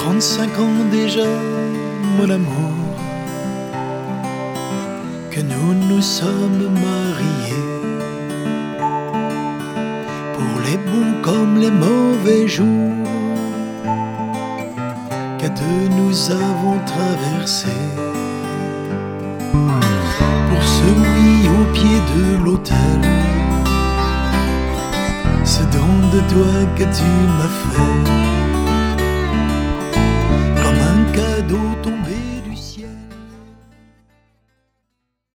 35 ans déjà, mon amour, que nous nous sommes mariés. Pour les bons comme les mauvais jours, qu'à deux nous avons traversé. Pour ce oui au pied de l'autel, ce don de toi que tu m'as fait, comme un cadeau tombé